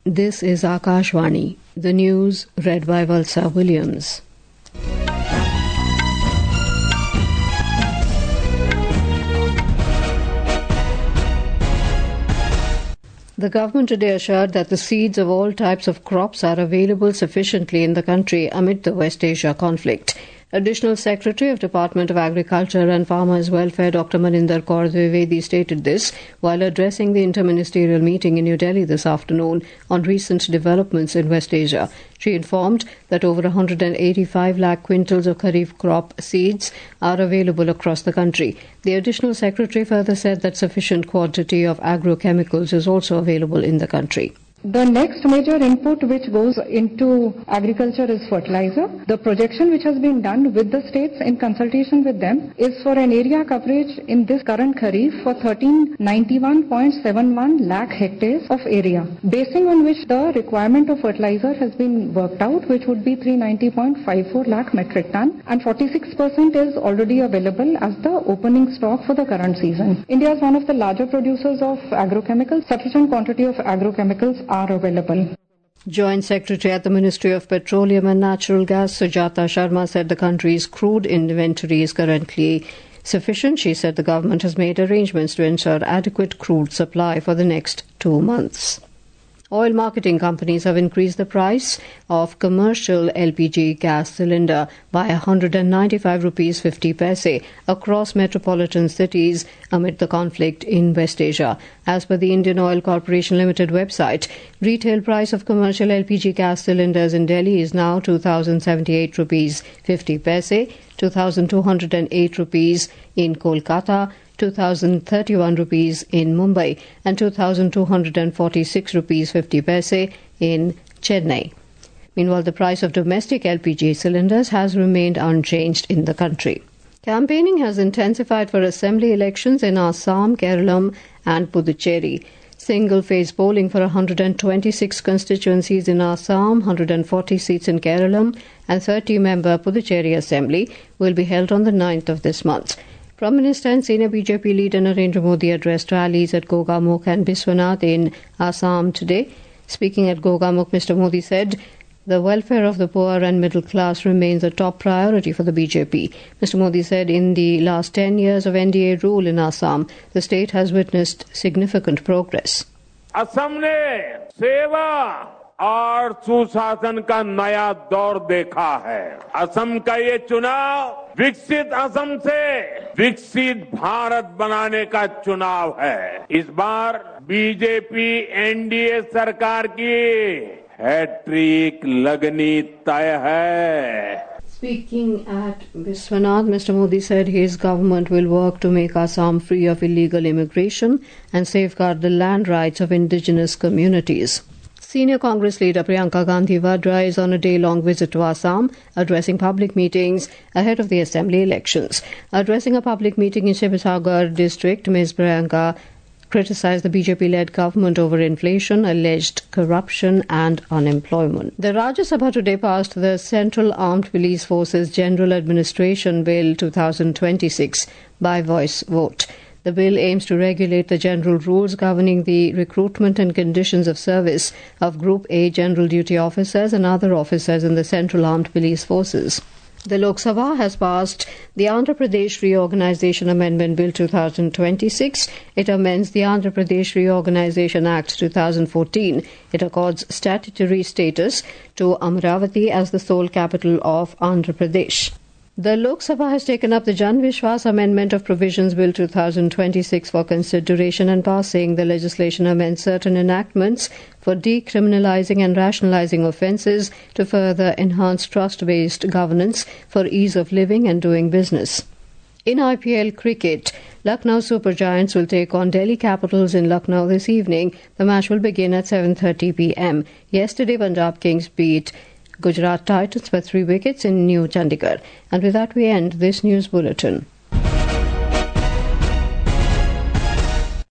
This is Akashvani. The news read by Valsa Williams. The government today assured that the seeds of all types of crops are available sufficiently in the country amid the West Asia conflict. Additional Secretary of Department of Agriculture and Farmers Welfare Dr. Maninder Kaur Dwivedi stated this while addressing the interministerial meeting in New Delhi this afternoon on recent developments in West Asia. She informed that over 185 lakh quintals of kharif crop seeds are available across the country. The Additional Secretary further said that sufficient quantity of agrochemicals is also available in the country. The next major input which goes into agriculture is fertilizer. The projection which has been done with the states in consultation with them is for an area coverage in this current kharif for 1391.71 lakh hectares of area, basing on which the requirement of fertilizer has been worked out, which would be 390.54 lakh metric ton, and 46% is already available as the opening stock for the current season. India is one of the larger producers of agrochemicals. Sufficient quantity of agrochemicals are available. Joint Secretary at the Ministry of Petroleum and Natural Gas, Sujata Sharma, said the country's crude inventory is currently sufficient. She said the government has made arrangements to ensure adequate crude supply for the next 2 months. Oil marketing companies have increased the price of commercial LPG gas cylinder by 195 rupees 50 paise across metropolitan cities amid the conflict in West Asia. As per the Indian Oil Corporation Limited website, retail price of commercial LPG gas cylinders in Delhi is now 2,078 rupees 50 paise, 2,208 rupees in Kolkata, 2,031 rupees in Mumbai and 2,246 rupees 50 paise in Chennai. Meanwhile, the price of domestic LPG cylinders has remained unchanged in the country. Campaigning has intensified for assembly elections in Assam, Kerala and Puducherry. Single-phase polling for 126 constituencies in Assam, 140 seats in Kerala and 30-member Puducherry Assembly will be held on the 9th of this month. Prime Minister and senior BJP leader Narendra Modi addressed rallies at Gogamukh and Biswanath in Assam today. Speaking at Gogamukh, Mr. Modi said the welfare of the poor and middle class remains a top priority for the BJP. Mr. Modi said in the last 10 years of NDA rule in Assam, the state has witnessed significant progress. Assam ने सेवा और सुशासन का नया दौर देखा है। असम का ये चुनाव विकसित असम से विकसित भारत बनाने का चुनाव है। इस बार बीजेपी एनडीए सरकार की हैट्रिक लगनी तय है। Speaking at Biswanath, Mr. Modi said his government will work to make Assam free of illegal immigration and safeguard the land rights of indigenous communities. Senior Congress leader Priyanka Gandhi Vadra is on a day-long visit to Assam, addressing public meetings ahead of the assembly elections. Addressing a public meeting in Sivasagar district, Ms. Priyanka criticized the BJP-led government over inflation, alleged corruption and unemployment. The Rajya Sabha today passed the Central Armed Police Forces General Administration Bill 2026 by voice vote. The bill aims to regulate the general rules governing the recruitment and conditions of service of Group A general duty officers and other officers in the Central Armed Police Forces. The Lok Sabha has passed the Andhra Pradesh Reorganisation Amendment Bill 2026. It amends the Andhra Pradesh Reorganisation Act 2014. It accords statutory status to Amravati as the sole capital of Andhra Pradesh. The Lok Sabha has taken up the Jan Vishwas Amendment of Provisions Bill 2026 for consideration and passing. The legislation amends certain enactments for decriminalising and rationalising offences to further enhance trust-based governance for ease of living and doing business. In IPL cricket, Lucknow Super Giants will take on Delhi Capitals in Lucknow this evening. The match will begin at 7:30 p.m. Yesterday, Punjab Kings beat Gujarat Titans by 3 wickets in New Chandigarh. And with that, we end this news bulletin.